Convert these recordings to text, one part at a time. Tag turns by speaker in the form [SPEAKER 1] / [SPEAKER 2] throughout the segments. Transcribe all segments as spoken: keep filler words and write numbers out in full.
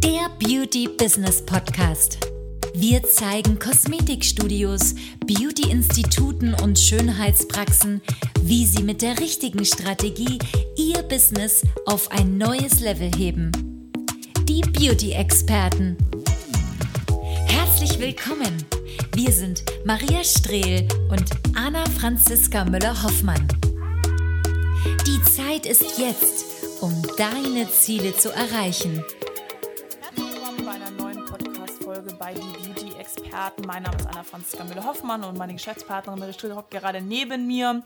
[SPEAKER 1] Der Beauty Business Podcast. Wir zeigen Kosmetikstudios, Beauty-Instituten und Schönheitspraxen, wie sie mit der richtigen Strategie ihr Business auf ein neues Level heben. Die Beauty-Experten. Herzlich willkommen. Wir sind Maria Strehl und Anna Franziska Müller-Hoffmann. Die Zeit ist jetzt, um deine Ziele zu erreichen.
[SPEAKER 2] Herzlich willkommen bei einer neuen Podcast-Folge bei Die Beauty-Experten. Mein Name ist Anna Franziska Müller-Hoffmann und meine Geschäftspartnerin Maria Strehl hockt gerade neben mir.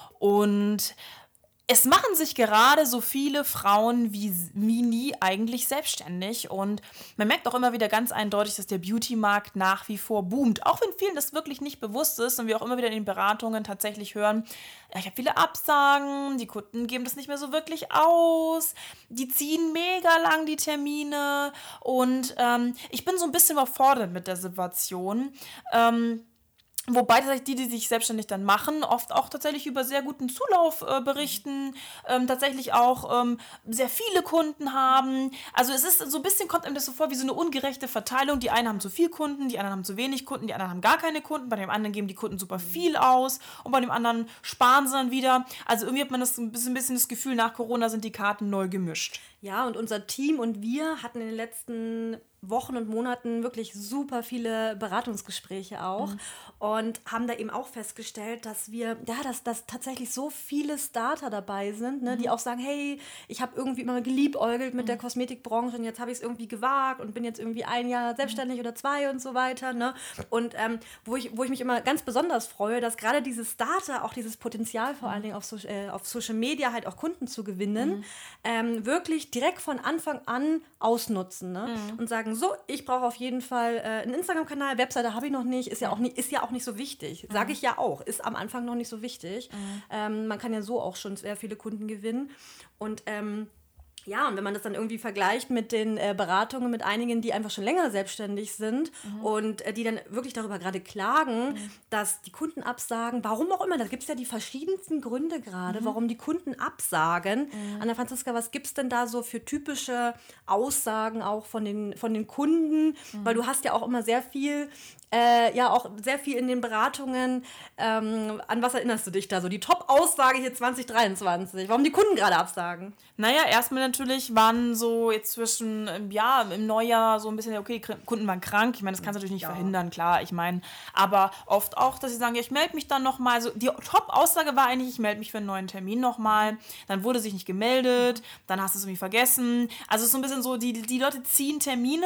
[SPEAKER 2] Und es machen sich gerade so viele Frauen wie, wie nie eigentlich selbstständig. Und man merkt auch immer wieder ganz eindeutig, dass der Beauty-Markt nach wie vor boomt. Auch wenn vielen das wirklich nicht bewusst ist und wir auch immer wieder in den Beratungen tatsächlich hören, ja, ich habe viele Absagen, die Kunden geben das nicht mehr so wirklich aus, die ziehen mega lang die Termine. Und ähm, ich bin so ein bisschen überfordert mit der Situation. Ähm, Wobei tatsächlich die, die sich selbstständig dann machen, oft auch tatsächlich über sehr guten Zulauf äh, berichten, ähm, tatsächlich auch ähm, sehr viele Kunden haben. Also es ist so ein bisschen, kommt einem das so vor wie so eine ungerechte Verteilung. Die einen haben zu viel Kunden, die anderen haben zu wenig Kunden, die anderen haben gar keine Kunden, bei dem anderen geben die Kunden super viel aus und bei dem anderen sparen sie dann wieder. Also irgendwie hat man das ein bisschen, ein bisschen das Gefühl, nach Corona sind die Karten neu gemischt.
[SPEAKER 3] Ja, und unser Team und wir hatten in den letzten Wochen und Monaten wirklich super viele Beratungsgespräche auch mhm. und haben da eben auch festgestellt, dass wir, ja, dass, dass tatsächlich so viele Starter dabei sind, ne, mhm. die auch sagen, hey, ich habe irgendwie immer geliebäugelt mit mhm. der Kosmetikbranche und jetzt habe ich es irgendwie gewagt und bin jetzt irgendwie ein Jahr selbstständig mhm. oder zwei und so weiter. Ne? Und ähm, wo, ich, wo ich mich immer ganz besonders freue, dass gerade diese Starter auch dieses Potenzial vor mhm. allen Dingen auf, so, äh, auf Social Media halt auch Kunden zu gewinnen, mhm. ähm, wirklich direkt von Anfang an ausnutzen, ne? mhm. und sagen, so, ich brauche auf jeden Fall äh, einen Instagram-Kanal, Webseite habe ich noch nicht, ist ja auch nicht, ist ja auch nicht so wichtig, sage mhm. ich ja auch, ist am Anfang noch nicht so wichtig. Mhm. Ähm, man kann ja so auch schon sehr viele Kunden gewinnen und ähm, ja, und wenn man das dann irgendwie vergleicht mit den äh, Beratungen mit einigen, die einfach schon länger selbstständig sind mhm. und äh, die dann wirklich darüber gerade klagen, mhm. dass die Kunden absagen, warum auch immer, da gibt es ja die verschiedensten Gründe gerade, mhm. warum die Kunden absagen. Mhm. Anna Franziska, was gibt es denn da so für typische Aussagen auch von den, von den Kunden? Mhm. Weil du hast ja auch immer sehr viel, äh, ja auch sehr viel in den Beratungen, ähm, an was erinnerst du dich da so? Die Top-Aussage hier zwanzig dreiundzwanzig, warum die Kunden gerade absagen?
[SPEAKER 2] Naja, erstmal natürlich waren so jetzt zwischen, ja, im Neujahr so ein bisschen, okay, Kunden waren krank. Ich meine, das kannst du natürlich nicht ja. verhindern, klar. Ich meine, aber oft auch, dass sie sagen, ja, ich melde mich dann nochmal. So, die Top-Aussage war eigentlich, ich melde mich für einen neuen Termin nochmal. Dann wurde sich nicht gemeldet, dann hast du es irgendwie vergessen. Also es ist so ein bisschen so, die, die Leute ziehen Termine.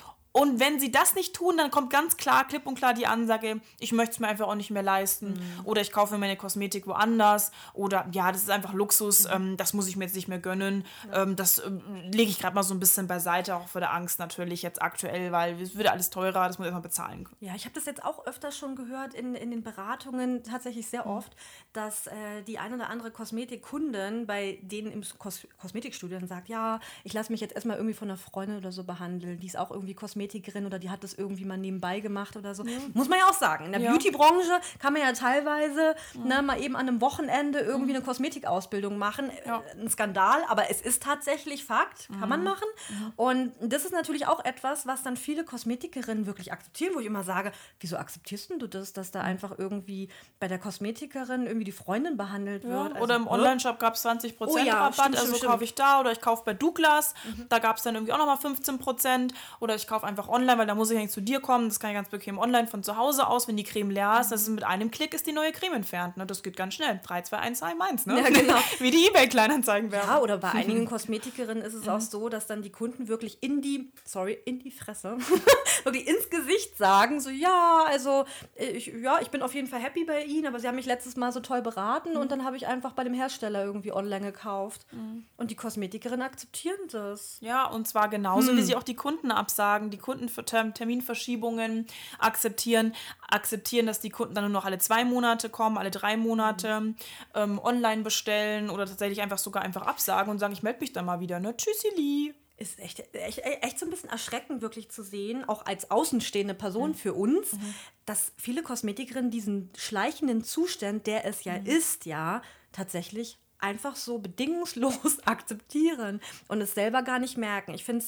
[SPEAKER 2] Und wenn sie das nicht tun, dann kommt ganz klar, klipp und klar die Ansage, ich möchte es mir einfach auch nicht mehr leisten mhm. oder ich kaufe mir meine Kosmetik woanders oder ja, das ist einfach Luxus, mhm. ähm, das muss ich mir jetzt nicht mehr gönnen. Ja. Ähm, das ähm, lege ich gerade mal so ein bisschen beiseite, auch vor der Angst natürlich jetzt aktuell, weil es wird alles teurer, das muss ich erstmal bezahlen.
[SPEAKER 3] Ja, ich habe das jetzt auch öfter schon gehört in, in den Beratungen, tatsächlich sehr mhm. oft, dass äh, die eine oder andere Kosmetikkundin bei denen im Kos- Kosmetikstudio sagt, ja, ich lasse mich jetzt erstmal irgendwie von einer Freundin oder so behandeln, die ist auch irgendwie Kosmetikerin oder die hat das irgendwie mal nebenbei gemacht oder so. Ja. Muss man ja auch sagen. In der ja. Beauty-Branche kann man ja teilweise ja. Ne, mal eben an einem Wochenende irgendwie eine Kosmetikausbildung machen. Ja. Ein Skandal, aber es ist tatsächlich Fakt. Kann mhm. man machen. Mhm. Und das ist natürlich auch etwas, was dann viele Kosmetikerinnen wirklich akzeptieren, wo ich immer sage, wieso akzeptierst du das, dass da einfach irgendwie bei der Kosmetikerin irgendwie die Freundin behandelt
[SPEAKER 2] ja.
[SPEAKER 3] wird? Also,
[SPEAKER 2] oder im Onlineshop gab es zwanzig Prozent oh ja, Rabatt, stimmt, also kaufe ich da oder ich kaufe bei Douglas, mhm. da gab es dann irgendwie auch nochmal fünfzehn Prozent oder ich kaufe einfach online, weil da muss ich eigentlich zu dir kommen. Das kann ich ganz bequem online von zu Hause aus, wenn die Creme leer ist. Das ist mit einem Klick ist die neue Creme entfernt. Ne? Das geht ganz schnell. drei, zwei, eins, eins, ne? Ja, genau. Wie die eBay-Kleinanzeigen werden.
[SPEAKER 3] Ja, oder bei einigen Kosmetikerinnen ist es mhm. auch so, dass dann die Kunden wirklich in die, sorry, in die Fresse, wirklich ins Gesicht sagen, so, ja, also, ich, ja, ich bin auf jeden Fall happy bei Ihnen, aber Sie haben mich letztes Mal so toll beraten mhm. und dann habe ich einfach bei dem Hersteller irgendwie online gekauft. Mhm. Und die Kosmetikerinnen akzeptieren das.
[SPEAKER 2] Ja, und zwar genauso, mhm. wie sie auch die Kunden absagen. Die Kunden für Terminverschiebungen akzeptieren, akzeptieren, dass die Kunden dann nur noch alle zwei Monate kommen, alle drei Monate mhm. ähm, online bestellen oder tatsächlich einfach sogar einfach absagen und sagen, ich melde mich dann mal wieder, ne? Tschüssili.
[SPEAKER 3] Ist echt, echt, echt so ein bisschen erschreckend wirklich zu sehen, auch als außenstehende Person mhm. für uns, mhm. dass viele Kosmetikerinnen diesen schleichenden Zustand, der es ja mhm. ist, ja, tatsächlich einfach so bedingungslos akzeptieren und es selber gar nicht merken. Ich finde es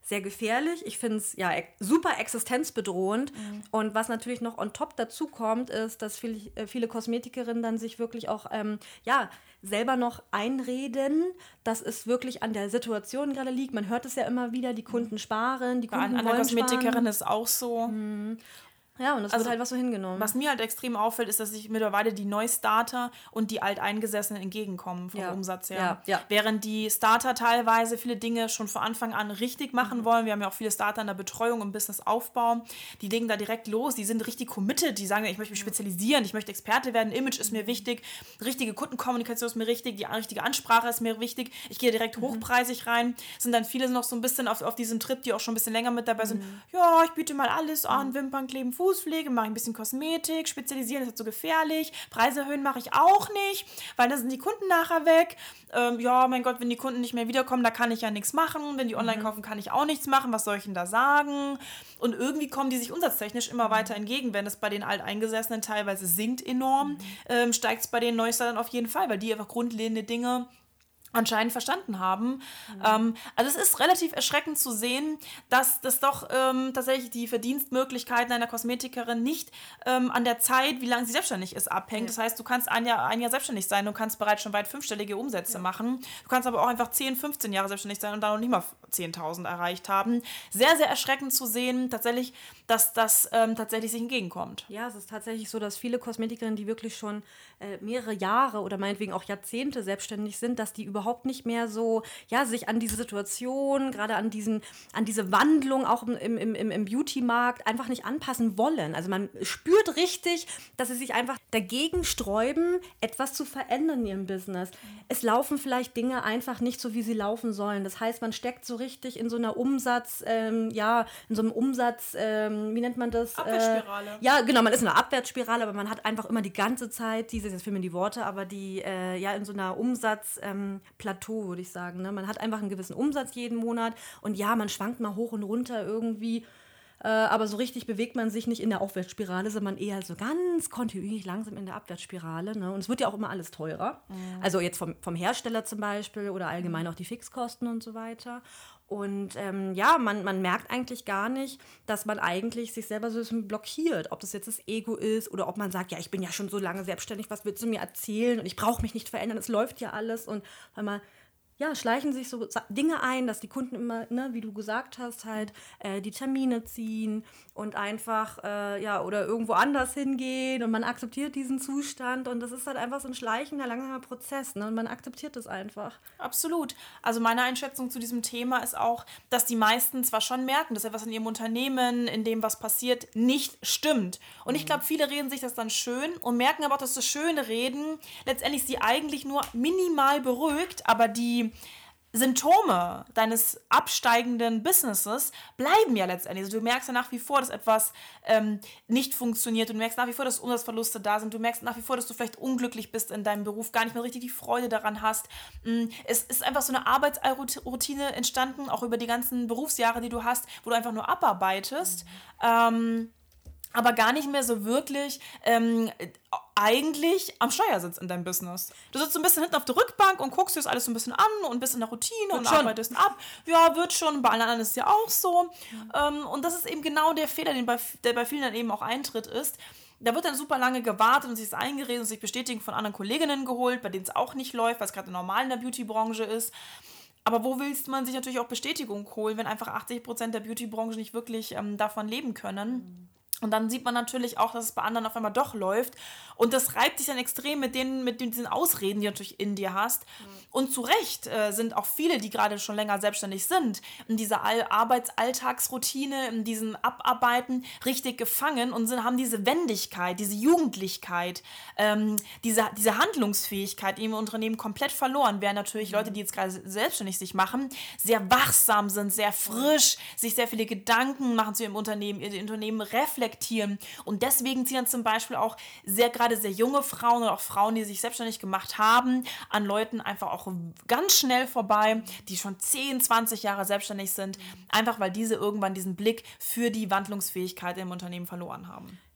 [SPEAKER 3] sehr gefährlich. Ich finde es ja super existenzbedrohend. Mhm. Und was natürlich noch on top dazu kommt, ist, dass viele, viele Kosmetikerinnen dann sich wirklich auch ähm, ja, selber noch einreden, dass es wirklich an der Situation gerade liegt. Man hört es ja immer wieder, die Kunden sparen, die Kunden
[SPEAKER 2] Bei
[SPEAKER 3] wollen
[SPEAKER 2] einer Kosmetikerin
[SPEAKER 3] sparen.
[SPEAKER 2] ist auch so.
[SPEAKER 3] Mhm. Ja, und das also, wird halt was so hingenommen.
[SPEAKER 2] Was mir halt extrem auffällt, ist, dass sich mittlerweile die Neustarter und die Alteingesessenen entgegenkommen vom
[SPEAKER 3] ja.
[SPEAKER 2] Umsatz her.
[SPEAKER 3] Ja, ja.
[SPEAKER 2] Während die Starter teilweise viele Dinge schon von Anfang an richtig machen mhm. wollen. Wir haben ja auch viele Starter in der Betreuung und Businessaufbau. Die legen da direkt los. Die sind richtig committed. Die sagen, ich möchte mich spezialisieren, ich möchte Experte werden. Image ist mir wichtig. Richtige Kundenkommunikation ist mir wichtig. Die richtige Ansprache ist mir wichtig. Ich gehe direkt mhm. hochpreisig rein. Sind dann viele noch so ein bisschen auf, auf diesem Trip, die auch schon ein bisschen länger mit dabei sind. Mhm. Ja, ich biete mal alles an. Mhm. Wimpernkleben, Fußpflege, mache ich ein bisschen Kosmetik, spezialisieren, ist halt so gefährlich. Preise erhöhen mache ich auch nicht, weil dann sind die Kunden nachher weg. Ähm, ja, mein Gott, wenn die Kunden nicht mehr wiederkommen, da kann ich ja nichts machen. Wenn die online kaufen, kann ich auch nichts machen. Was soll ich denn da sagen? Und irgendwie kommen die sich umsatztechnisch immer weiter entgegen. Wenn es bei den Alteingesessenen teilweise sinkt enorm, mhm. ähm, steigt es bei den Neustartern auf jeden Fall, weil die einfach grundlegende Dinge anscheinend verstanden haben. Mhm. Ähm, also es ist relativ erschreckend zu sehen, dass das doch ähm, tatsächlich die Verdienstmöglichkeiten einer Kosmetikerin nicht ähm, an der Zeit, wie lange sie selbstständig ist, abhängt. Ja. Das heißt, du kannst ein Jahr, ein Jahr selbstständig sein und kannst bereits schon weit fünfstellige Umsätze ja. machen. Du kannst aber auch einfach zehn, fünfzehn Jahre selbstständig sein und dann noch nicht mal zehntausend erreicht haben. Sehr, sehr erschreckend zu sehen, tatsächlich, dass das ähm, tatsächlich sich entgegenkommt.
[SPEAKER 3] Ja, es ist tatsächlich so, dass viele Kosmetikerinnen, die wirklich schon äh, mehrere Jahre oder meinetwegen auch Jahrzehnte selbstständig sind, dass die überhaupt überhaupt nicht mehr so, ja, sich an diese Situation, gerade an diesen, an diese Wandlung auch im, im, im, im Beauty-Markt einfach nicht anpassen wollen. Also man spürt richtig, dass sie sich einfach dagegen sträuben, etwas zu verändern in ihrem Business. Es laufen vielleicht Dinge einfach nicht so, wie sie laufen sollen. Das heißt, man steckt so richtig in so einer Umsatz, ähm, ja, in so einem Umsatz, ähm, wie nennt man das?
[SPEAKER 2] Abwärtsspirale.
[SPEAKER 3] Äh, ja, genau, man ist in einer Abwärtsspirale, aber man hat einfach immer die ganze Zeit, diese, jetzt fehlen mir die Worte, aber die, äh, ja, in so einer Umsatz, ähm, Plateau, würde ich sagen. Ne? Man hat einfach einen gewissen Umsatz jeden Monat und ja, man schwankt mal hoch und runter irgendwie, äh, aber so richtig bewegt man sich nicht in der Aufwärtsspirale, sondern eher so ganz kontinuierlich langsam in der Abwärtsspirale. Ne? Und es wird ja auch immer alles teurer. Mhm. Also jetzt vom, vom Hersteller zum Beispiel oder allgemein auch die Fixkosten und so weiter. Und ähm, ja, man, man merkt eigentlich gar nicht, dass man eigentlich sich selber so ein bisschen blockiert, ob das jetzt das Ego ist oder ob man sagt, ja, ich bin ja schon so lange selbstständig, was willst du mir erzählen und ich brauche mich nicht verändern, es läuft ja alles. Und weil man ja, schleichen sich so Dinge ein, dass die Kunden immer, ne, wie du gesagt hast, halt äh, die Termine ziehen und einfach, äh, ja, oder irgendwo anders hingehen und man akzeptiert diesen Zustand und das ist halt einfach so ein schleichender, langsamer Prozess, ne, und man akzeptiert das einfach.
[SPEAKER 2] Absolut. Also meine Einschätzung zu diesem Thema ist auch, dass die meisten zwar schon merken, dass etwas in ihrem Unternehmen, in dem was passiert, nicht stimmt. Und mhm. ich glaube, viele reden sich das dann schön und merken aber auch, dass das schöne Reden letztendlich sie eigentlich nur minimal beruhigt, aber die Symptome deines absteigenden Businesses bleiben ja letztendlich. Also du merkst ja nach wie vor, dass etwas ähm, nicht funktioniert. Du merkst nach wie vor, dass Umsatzverluste da sind. Du merkst nach wie vor, dass du vielleicht unglücklich bist in deinem Beruf, gar nicht mehr richtig die Freude daran hast. Es ist einfach so eine Arbeitsroutine entstanden, auch über die ganzen Berufsjahre, die du hast, wo du einfach nur abarbeitest. Mhm. Ähm, aber gar nicht mehr so wirklich ähm, eigentlich am Steuersitz in deinem Business. Du sitzt so ein bisschen hinten auf der Rückbank und guckst dir das alles so ein bisschen an und bist in der Routine wird und schon. arbeitest ab. Ja, wird schon. Bei allen anderen ist es ja auch so. Mhm. Ähm, und das ist eben genau der Fehler, den bei, der bei vielen dann eben auch eintritt, ist, da wird dann super lange gewartet und sich das eingeredet und sich Bestätigung von anderen Kolleginnen geholt, bei denen es auch nicht läuft, weil es gerade normal in der Beauty-Branche ist. Aber wo willst man sich natürlich auch Bestätigung holen, wenn einfach achtzig Prozent der Beauty-Branche nicht wirklich ähm, davon leben können? Mhm. Und dann sieht man natürlich auch, dass es bei anderen auf einmal doch läuft. Und das reibt sich dann extrem mit, den, mit diesen Ausreden, die du natürlich in dir hast. Mhm. Und zu Recht äh, sind auch viele, die gerade schon länger selbstständig sind, in dieser All- Arbeitsalltagsroutine, in diesem Abarbeiten richtig gefangen und sind, haben diese Wendigkeit, diese Jugendlichkeit, ähm, diese, diese Handlungsfähigkeit in ihrem Unternehmen komplett verloren. Während natürlich mhm. Leute, die jetzt gerade selbstständig sich machen, sehr wachsam sind, sehr frisch, sich sehr viele Gedanken machen zu ihrem Unternehmen, ihr Unternehmen reflektieren. Und deswegen ziehen dann zum Beispiel auch sehr gerade sehr junge Frauen oder auch Frauen, die sich selbstständig gemacht haben, an Leuten einfach auch ganz schnell vorbei, die schon zehn, zwanzig Jahre selbstständig sind, einfach weil diese irgendwann diesen Blick für die Wandlungsfähigkeit im Unternehmen verloren haben.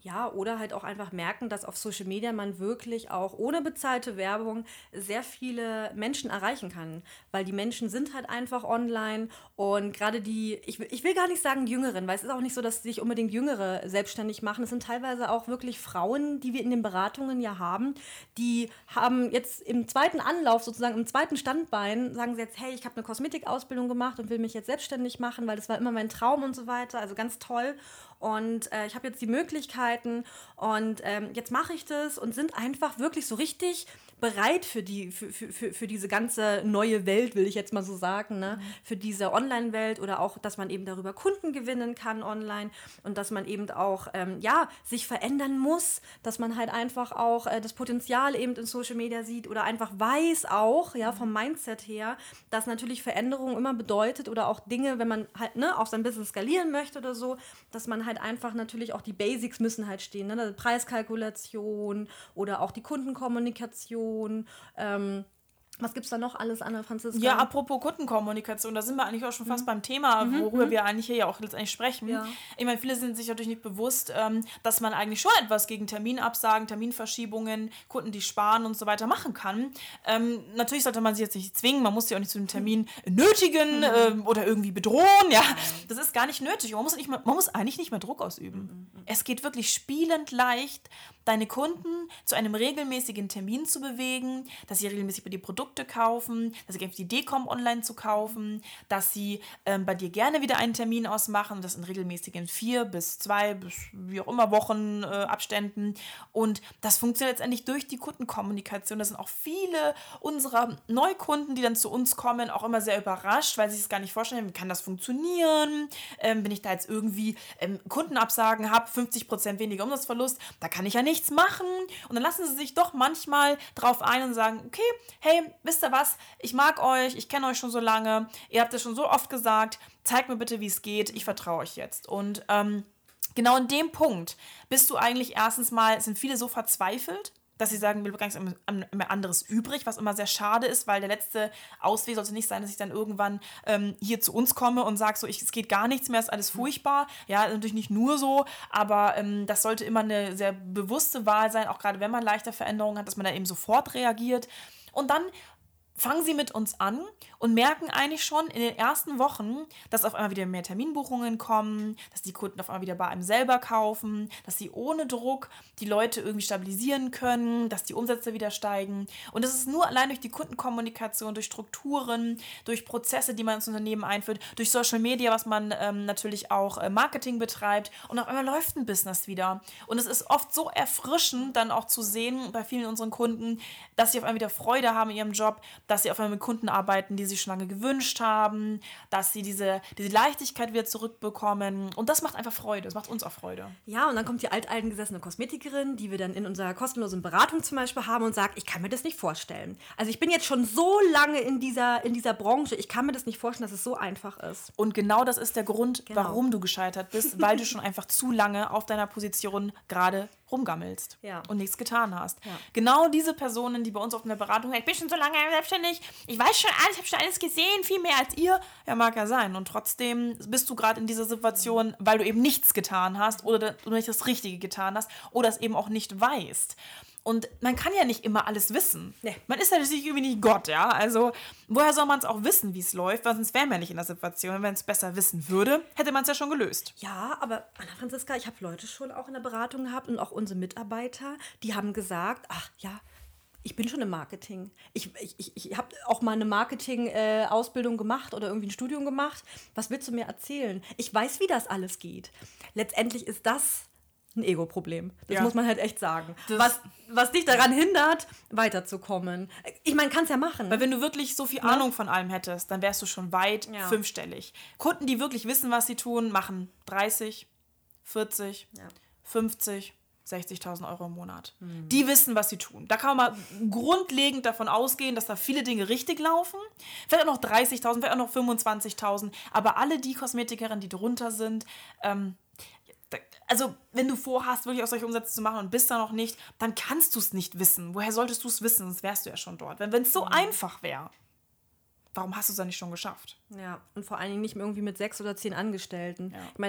[SPEAKER 3] Ja, oder halt auch einfach merken, dass auf Social Media man wirklich auch ohne bezahlte Werbung sehr viele Menschen erreichen kann. Weil die Menschen sind halt einfach online und gerade die, ich will, ich will gar nicht sagen Jüngeren, weil es ist auch nicht so, dass sich unbedingt Jüngere selbstständig machen. Es sind teilweise auch wirklich Frauen, die wir in den Beratungen ja haben, die haben jetzt im zweiten Anlauf, sozusagen im zweiten Standbein, sagen sie jetzt, hey, ich habe eine Kosmetikausbildung gemacht und will mich jetzt selbstständig machen, weil das war immer mein Traum und so weiter. Also ganz toll. Und äh, ich habe jetzt die Möglichkeiten und ähm, jetzt mache ich das und sind einfach wirklich so richtig bereit für, die, für, für, für diese ganze neue Welt, will ich jetzt mal so sagen, ne? Mhm. Für diese Online-Welt oder auch, dass man eben darüber Kunden gewinnen kann online und dass man eben auch ähm, ja, sich verändern muss, dass man halt einfach auch äh, das Potenzial eben in Social Media sieht oder einfach weiß auch, ja, vom Mindset her, dass natürlich Veränderung immer bedeutet oder auch Dinge, wenn man halt ne, auch sein Business skalieren möchte oder so, dass man halt einfach natürlich auch die Basics müssen halt stehen, ne? Preiskalkulation oder auch die Kundenkommunikation. Ähm, was gibt es da noch alles, Anna Franziska?
[SPEAKER 2] Ja, apropos Kundenkommunikation, da sind wir eigentlich auch schon fast mhm. beim Thema, worüber mhm. wir eigentlich hier ja auch letztendlich sprechen. Ja. Ich meine, viele sind sich natürlich nicht bewusst, ähm, dass man eigentlich schon etwas gegen Terminabsagen, Terminverschiebungen, Kunden, die sparen und so weiter machen kann. Ähm, natürlich sollte man sich jetzt nicht zwingen, man muss sich auch nicht zu einem Termin mhm. nötigen mhm. ähm, oder irgendwie bedrohen. Ja, das ist gar nicht nötig. Man muss, nicht mehr, man muss eigentlich nicht mehr Druck ausüben. Mhm. Es geht wirklich spielend leicht, deine Kunden zu einem regelmäßigen Termin zu bewegen, dass sie regelmäßig bei dir Produkte kaufen, dass sie auf die Idee kommen, online zu kaufen, dass sie ähm, bei dir gerne wieder einen Termin ausmachen, das in regelmäßigen vier bis zwei bis wie auch immer Wochen äh, Abständen. Und das funktioniert letztendlich durch die Kundenkommunikation. Das sind auch viele unserer Neukunden, die dann zu uns kommen, auch immer sehr überrascht, weil sie es gar nicht vorstellen, wie kann das funktionieren? Ähm, wenn ich da jetzt irgendwie ähm, Kundenabsagen habe, fünfzig Prozent weniger Umsatzverlust, da kann ich ja nichts machen. Und dann lassen sie sich doch manchmal drauf ein und sagen, okay, hey, wisst ihr was, ich mag euch, ich kenne euch schon so lange, ihr habt es schon so oft gesagt, zeigt mir bitte, wie es geht, ich vertraue euch jetzt. Und ähm, genau in dem Punkt bist du eigentlich erstens mal, sind viele so verzweifelt, dass sie sagen, wir haben gar nichts mehr anderes übrig, was immer sehr schade ist, weil der letzte Ausweg sollte nicht sein, dass ich dann irgendwann ähm, hier zu uns komme und sage, so, ich, es geht gar nichts mehr, ist alles furchtbar. Ja, natürlich nicht nur so, aber ähm, das sollte immer eine sehr bewusste Wahl sein, auch gerade wenn man leichte Veränderungen hat, dass man da eben sofort reagiert. Und dann fangen sie mit uns an und merken eigentlich schon in den ersten Wochen, dass auf einmal wieder mehr Terminbuchungen kommen, dass die Kunden auf einmal wieder bei einem selber kaufen, dass sie ohne Druck die Leute irgendwie stabilisieren können, dass die Umsätze wieder steigen. Und das ist nur allein durch die Kundenkommunikation, durch Strukturen, durch Prozesse, die man ins Unternehmen einführt, durch Social Media, was man ähm, natürlich auch äh, Marketing betreibt. Und auf einmal läuft ein Business wieder. Und es ist oft so erfrischend, dann auch zu sehen bei vielen unseren Kunden, dass sie auf einmal wieder Freude haben in ihrem Job, dass sie auf einmal mit Kunden arbeiten, die sie schon lange gewünscht haben, dass sie diese, diese Leichtigkeit wieder zurückbekommen. Und das macht einfach Freude. Das macht uns auch Freude.
[SPEAKER 3] Ja, und dann kommt die alteingesessene Kosmetikerin, die wir dann in unserer kostenlosen Beratung zum Beispiel haben und sagt, ich kann mir das nicht vorstellen. Also ich bin jetzt schon so lange in dieser, in dieser Branche, ich kann mir das nicht vorstellen, dass es so einfach ist.
[SPEAKER 2] Und genau das ist der Grund, genau. warum du gescheitert bist, weil du schon einfach zu lange auf deiner Position gerade rumgammelst
[SPEAKER 3] ja.
[SPEAKER 2] und nichts getan hast.
[SPEAKER 3] Ja.
[SPEAKER 2] Genau diese Personen, die bei uns auf einer Beratung, ich bin schon so lange selbstständig, ich weiß schon alles, ich habe schon alles gesehen, viel mehr als ihr, ja, mag ja sein. Und trotzdem bist du gerade in dieser Situation, weil du eben nichts getan hast oder du nicht das Richtige getan hast oder es eben auch nicht weißt. Und man kann ja nicht immer alles wissen.
[SPEAKER 3] Nee.
[SPEAKER 2] Man ist natürlich irgendwie nicht Gott, ja. Also woher soll man es auch wissen, wie es läuft? Weil sonst wären wir nicht in der Situation. Wenn man es besser wissen würde, hätte man es ja schon gelöst.
[SPEAKER 3] Ja, aber Anna Franziska, ich habe Leute schon auch in der Beratung gehabt und auch unsere Mitarbeiter, die haben gesagt, ach ja, ich bin schon im Marketing. Ich, ich, ich, ich habe auch mal eine Marketing-Ausbildung äh, gemacht oder irgendwie ein Studium gemacht. Was willst du mir erzählen? Ich weiß, wie das alles geht. Letztendlich ist das ein Ego-Problem. Das ja. muss man halt echt sagen. Was, was dich daran hindert, weiterzukommen. Ich meine, kannst ja machen.
[SPEAKER 2] Weil wenn du wirklich so viel ja. Ahnung von allem hättest, dann wärst du schon weit
[SPEAKER 3] ja.
[SPEAKER 2] fünfstellig. Kunden, die wirklich wissen, was sie tun, machen dreißig, vierzig, ja. fünfzig, sechzigtausend Euro im Monat. Mhm. Die wissen, was sie tun. Da kann man mal grundlegend davon ausgehen, dass da viele Dinge richtig laufen. Vielleicht auch noch dreißigtausend, vielleicht auch noch fünfundzwanzigtausend. Aber alle die Kosmetikerinnen, die drunter sind, ähm, also wenn du vorhast, wirklich auch solche Umsätze zu machen und bist da noch nicht, dann kannst du es nicht wissen. Woher solltest du es wissen? Sonst wärst du ja schon dort. Wenn es so mhm. einfach wäre, warum hast du es dann nicht schon geschafft?
[SPEAKER 3] Ja, und vor allen Dingen nicht mehr irgendwie mit sechs oder zehn Angestellten.
[SPEAKER 2] Ja.
[SPEAKER 3] Ich meine,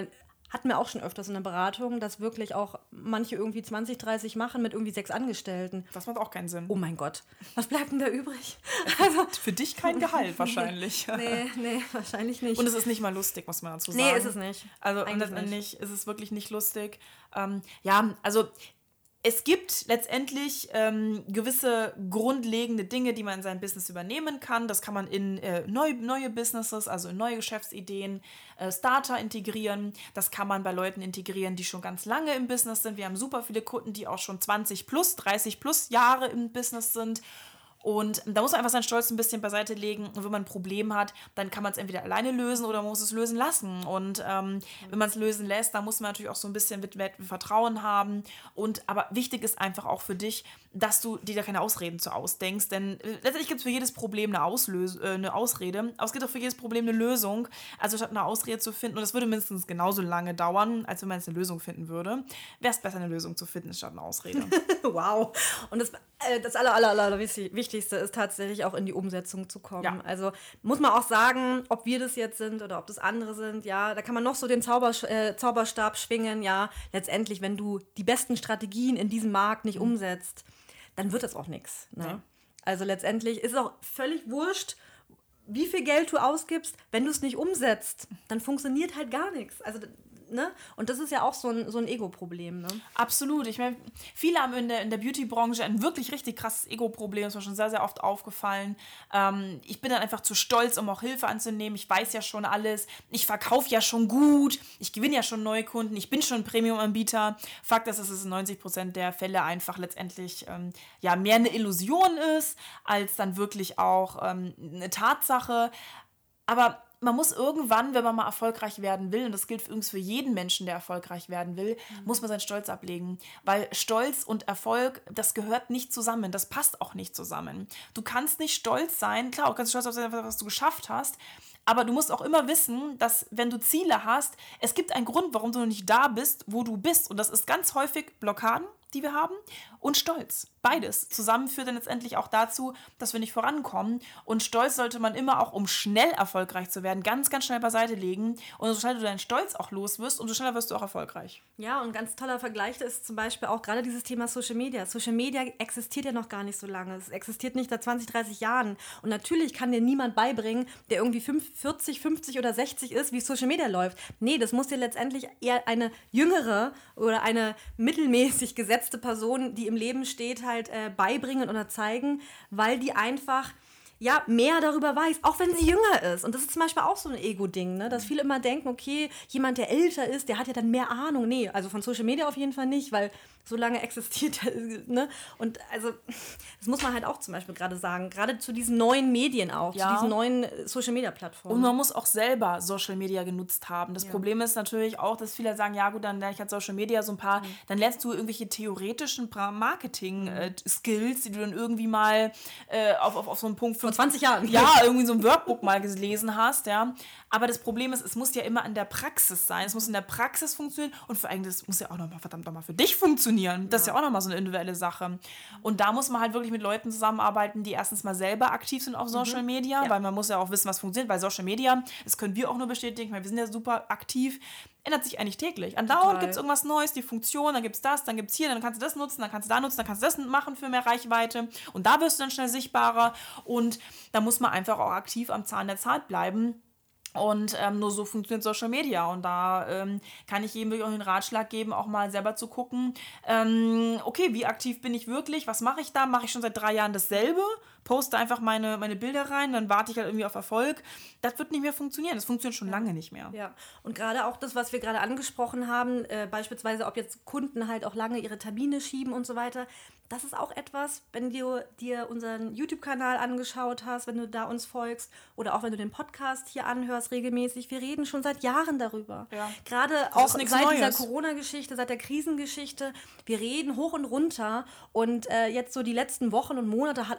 [SPEAKER 3] hatten wir auch schon öfters in der Beratung, dass wirklich auch manche irgendwie zwanzig, dreißig machen mit irgendwie sechs Angestellten.
[SPEAKER 2] Das macht auch keinen Sinn.
[SPEAKER 3] Oh mein Gott, was bleibt denn da übrig?
[SPEAKER 2] Also, für dich kein Gehalt wahrscheinlich.
[SPEAKER 3] Nee, nee, wahrscheinlich nicht.
[SPEAKER 2] Und es ist nicht mal lustig, muss man dazu sagen.
[SPEAKER 3] Nee, ist es nicht.
[SPEAKER 2] Also letztendlich ist es wirklich nicht lustig. Ähm, ja, also es gibt letztendlich ähm, gewisse grundlegende Dinge, die man in seinem Business übernehmen kann. Das kann man in äh, neu, neue Businesses, also in neue Geschäftsideen, äh, Starter integrieren. Das kann man bei Leuten integrieren, die schon ganz lange im Business sind. Wir haben super viele Kunden, die auch schon zwanzig plus, dreißig plus Jahre im Business sind. Und da muss man einfach seinen Stolz ein bisschen beiseite legen. Und wenn man ein Problem hat, dann kann man es entweder alleine lösen oder man muss es lösen lassen. Und ähm, wenn man es lösen lässt, dann muss man natürlich auch so ein bisschen mit, mit Vertrauen haben. Und aber wichtig ist einfach auch für dich, dass du dir da keine Ausreden zu ausdenkst. Denn äh, letztendlich gibt es für jedes Problem eine, Auslös- äh, eine Ausrede. Aber es gibt auch für jedes Problem eine Lösung. Also statt eine Ausrede zu finden, und das würde mindestens genauso lange dauern, als wenn man jetzt eine Lösung finden würde, wäre es besser, eine Lösung zu finden, statt eine Ausrede.
[SPEAKER 3] Wow. Und das, äh, das aller, aller, aller Wichtigste ist tatsächlich auch in die Umsetzung zu kommen.
[SPEAKER 2] Ja.
[SPEAKER 3] Also muss man auch sagen, ob wir das jetzt sind oder ob das andere sind, ja, da kann man noch so den Zauber, äh, Zauberstab schwingen, ja, letztendlich, wenn du die besten Strategien in diesem Markt nicht mhm. umsetzt, dann wird das auch nichts. Ne? Ja. Also letztendlich ist es auch völlig wurscht, wie viel Geld du ausgibst, wenn du es nicht umsetzt, dann funktioniert halt gar nichts. Also ne? Und das ist ja auch so ein, so ein Ego-Problem. Ne?
[SPEAKER 2] Absolut. Ich meine, viele haben in der, in der Beauty-Branche ein wirklich richtig krasses Ego-Problem. Das ist mir schon sehr, sehr oft aufgefallen. Ähm, ich bin dann einfach zu stolz, um auch Hilfe anzunehmen. Ich weiß ja schon alles. Ich verkaufe ja schon gut. Ich gewinne ja schon neue Kunden. Ich bin schon ein Premium-Anbieter. Fakt ist, dass es in neunzig Prozent der Fälle einfach letztendlich ähm, ja, mehr eine Illusion ist, als dann wirklich auch ähm, eine Tatsache. Aber man muss irgendwann, wenn man mal erfolgreich werden will, und das gilt übrigens für jeden Menschen, der erfolgreich werden will, mhm. muss man seinen Stolz ablegen. Weil Stolz und Erfolg, das gehört nicht zusammen. Das passt auch nicht zusammen. Du kannst nicht stolz sein, klar, du kannst stolz auf sein, was du geschafft hast, aber du musst auch immer wissen, dass wenn du Ziele hast, es gibt einen Grund, warum du noch nicht da bist, wo du bist. Und das ist ganz häufig Blockaden, die wir haben, und Stolz. Beides zusammen führt dann letztendlich auch dazu, dass wir nicht vorankommen. Und Stolz sollte man immer auch, um schnell erfolgreich zu werden, ganz, ganz schnell beiseite legen. Und so schnell du deinen Stolz auch los wirst, umso schneller wirst du auch erfolgreich.
[SPEAKER 3] Ja, und ein ganz toller Vergleich ist zum Beispiel auch gerade dieses Thema Social Media. Social Media existiert ja noch gar nicht so lange. Es existiert nicht seit zwanzig, dreißig Jahren. Und natürlich kann dir niemand beibringen, der irgendwie vierzig, fünfzig oder sechzig ist, wie Social Media läuft. Nee, das muss dir letztendlich eher eine jüngere oder eine mittelmäßig gesetzte Person, die im Leben steht, halt äh, beibringen oder zeigen, weil die einfach ja, mehr darüber weiß, auch wenn sie jünger ist. Und das ist zum Beispiel auch so ein Ego-Ding, ne? Dass viele immer denken, okay, jemand, der älter ist, der hat ja dann mehr Ahnung. Nee, also von Social Media auf jeden Fall nicht, weil so lange existiert, ne? Und also, das muss man halt auch zum Beispiel gerade sagen, gerade zu diesen neuen Medien auch, ja. zu diesen neuen Social-Media-Plattformen.
[SPEAKER 2] Und man muss auch selber Social Media genutzt haben. Das ja. Problem ist natürlich auch, dass viele sagen, ja gut, dann lerne ich halt Social Media so ein paar, mhm. dann lernst du irgendwelche theoretischen Marketing-Skills, die du dann irgendwie mal äh, auf, auf, auf so einen Punkt
[SPEAKER 3] vor zwanzig Jahren.
[SPEAKER 2] Ja, irgendwie so ein Workbook mal gelesen hast, ja. Aber das Problem ist, es muss ja immer an der Praxis sein. Es muss in der Praxis funktionieren und vor allem, das muss ja auch nochmal verdammt nochmal für dich funktionieren. Das ist ja auch nochmal so eine individuelle Sache. Und da muss man halt wirklich mit Leuten zusammenarbeiten, die erstens mal selber aktiv sind auf Social Media, ja. weil man muss ja auch wissen, was funktioniert, weil Social Media, das können wir auch nur bestätigen, weil wir sind ja super aktiv, ändert sich eigentlich täglich. Andauernd gibt es irgendwas Neues, die Funktion, dann gibt es das, dann gibt es hier, dann kannst du das nutzen, dann kannst du da nutzen, dann kannst du das machen für mehr Reichweite und da wirst du dann schnell sichtbarer und da muss man einfach auch aktiv am Zahn der Zeit bleiben. Und ähm, nur so funktioniert Social Media. Und da ähm, kann ich jedem wirklich auch den Ratschlag geben, auch mal selber zu gucken, ähm, okay, wie aktiv bin ich wirklich? Was mache ich da? Mache ich schon seit drei Jahren dasselbe? Poste einfach meine, meine Bilder rein, dann warte ich halt irgendwie auf Erfolg. Das wird nicht mehr funktionieren. Das funktioniert schon lange nicht mehr.
[SPEAKER 3] Ja, und gerade auch das, was wir gerade angesprochen haben, äh, beispielsweise, ob jetzt Kunden halt auch lange ihre Termine schieben und so weiter, das ist auch etwas, wenn du dir unseren YouTube-Kanal angeschaut hast, wenn du da uns folgst oder auch wenn du den Podcast hier anhörst regelmäßig, wir reden schon seit Jahren darüber. Ja. Gerade auch seit Neues. dieser Corona-Geschichte, seit der Krisengeschichte, wir reden hoch und runter und äh, jetzt so die letzten Wochen und Monate hat, hat man der eine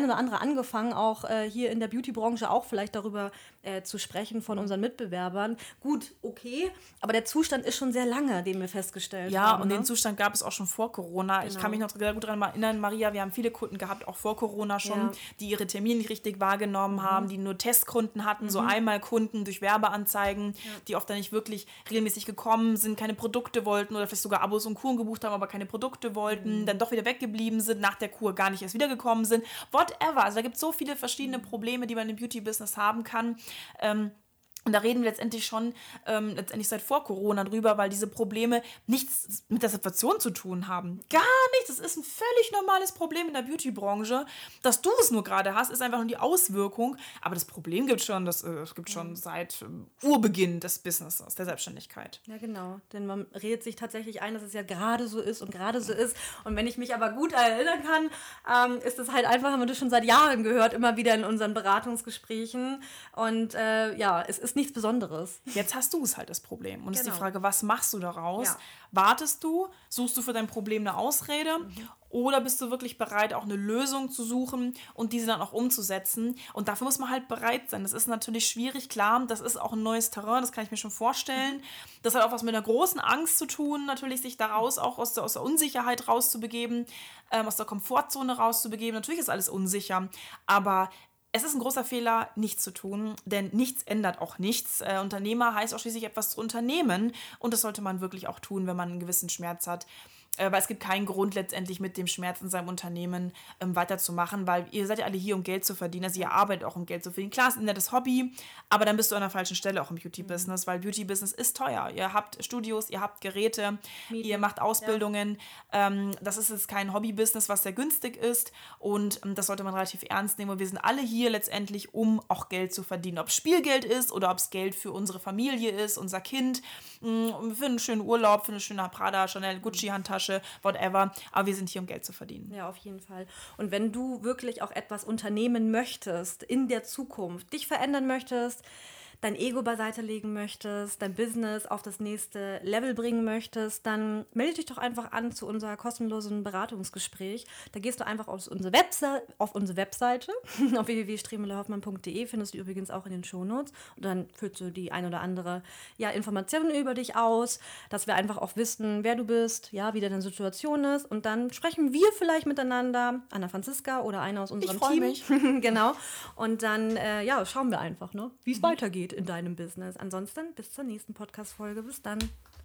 [SPEAKER 3] eine oder andere angefangen, auch äh, hier in der Beauty-Branche auch vielleicht darüber äh, zu sprechen von unseren Mitbewerbern. Gut, okay, aber der Zustand ist schon sehr lange, den wir festgestellt
[SPEAKER 2] ja,
[SPEAKER 3] haben.
[SPEAKER 2] Ja, und
[SPEAKER 3] ne?
[SPEAKER 2] den Zustand gab es auch schon vor Corona. Genau. Ich kann mich noch sehr gut daran erinnern, Maria, wir haben viele Kunden gehabt, auch vor Corona schon, ja. die ihre Termine nicht richtig wahrgenommen mhm. haben, die nur Testkunden hatten, mhm. so einmal Kunden durch Werbeanzeigen, ja. die oft dann nicht wirklich regelmäßig gekommen sind, keine Produkte wollten oder vielleicht sogar Abos und Kuren gebucht haben, aber keine Produkte wollten, mhm. dann doch wieder weggeblieben sind, nach der Kur gar nicht erst wiedergekommen sind, whatever. Also da gibt es so viele verschiedene Probleme, die man im Beauty-Business haben kann. Ähm, Und da reden wir letztendlich schon ähm, letztendlich seit vor Corona drüber, weil diese Probleme nichts mit der Situation zu tun haben. Gar nichts. Das ist ein völlig normales Problem in der Beauty-Branche. Dass du es nur gerade hast, ist einfach nur die Auswirkung. Aber das Problem gibt schon, das äh, gibt schon seit ähm, Urbeginn des Businesses, der Selbstständigkeit.
[SPEAKER 3] Ja, genau. Denn man redet sich tatsächlich ein, dass es ja gerade so ist und gerade so ist. Und wenn ich mich aber gut erinnern kann, ähm, ist es halt einfach, haben wir das schon seit Jahren gehört, immer wieder in unseren Beratungsgesprächen. Und äh, ja, es ist nichts Besonderes.
[SPEAKER 2] Jetzt hast du es halt das Problem. Und es
[SPEAKER 3] genau.
[SPEAKER 2] ist die Frage, was machst du daraus?
[SPEAKER 3] Ja.
[SPEAKER 2] Wartest du? Suchst du für dein Problem eine Ausrede? Mhm. Oder bist du wirklich bereit, auch eine Lösung zu suchen und diese dann auch umzusetzen? Und dafür muss man halt bereit sein. Das ist natürlich schwierig, klar. Das ist auch ein neues Terrain, das kann ich mir schon vorstellen. Das hat auch was mit einer großen Angst zu tun, natürlich sich daraus auch aus der, aus der Unsicherheit rauszubegeben, ähm, aus der Komfortzone rauszubegeben. Natürlich ist alles unsicher, aber es ist ein großer Fehler, nichts zu tun, denn nichts ändert auch nichts. Äh, Unternehmer heißt auch schließlich etwas zu unternehmen und das sollte man wirklich auch tun, wenn man einen gewissen Schmerz hat. Äh, weil es gibt keinen Grund, letztendlich mit dem Schmerz in seinem Unternehmen ähm, weiterzumachen, weil ihr seid ja alle hier, um Geld zu verdienen. Also ihr arbeitet auch, um Geld zu verdienen. Klar, es ist ein nettes Hobby, aber dann bist du an der falschen Stelle auch im Beauty-Business, weil Beauty-Business ist teuer. Ihr habt Studios, ihr habt Geräte, Mieten. Ihr macht Ausbildungen. Ja. Ähm, das ist jetzt kein Hobby-Business, was sehr günstig ist und ähm, das sollte man relativ ernst nehmen. Und wir sind alle hier letztendlich, um auch Geld zu verdienen. Ob es Spielgeld ist oder ob es Geld für unsere Familie ist, unser Kind, mh, für einen schönen Urlaub, für eine schöne Prada, Chanel, Gucci-Handtasche, whatever, aber wir sind hier, um Geld zu verdienen.
[SPEAKER 3] Ja, auf jeden Fall. Und wenn du wirklich auch etwas unternehmen möchtest in der Zukunft, dich verändern möchtest, dein Ego beiseite legen möchtest, dein Business auf das nächste Level bringen möchtest, dann melde dich doch einfach an zu unserer kostenlosen Beratungsgespräch. Da gehst du einfach auf unsere, Webse- auf unsere Webseite, auf w w w punkt stremele-hoffmann punkt d e, findest du übrigens auch in den Shownotes. Und dann füllst du die ein oder andere ja, Informationen über dich aus, dass wir einfach auch wissen, wer du bist, ja, wie deine Situation ist. Und dann sprechen wir vielleicht miteinander, Anna Franziska oder einer aus unserem
[SPEAKER 2] ich freu
[SPEAKER 3] Team.
[SPEAKER 2] Mich.
[SPEAKER 3] Genau. Und dann äh, ja, schauen wir einfach, ne, wie es mhm. weitergeht in deinem Business. Ansonsten bis zur nächsten Podcast-Folge. Bis dann.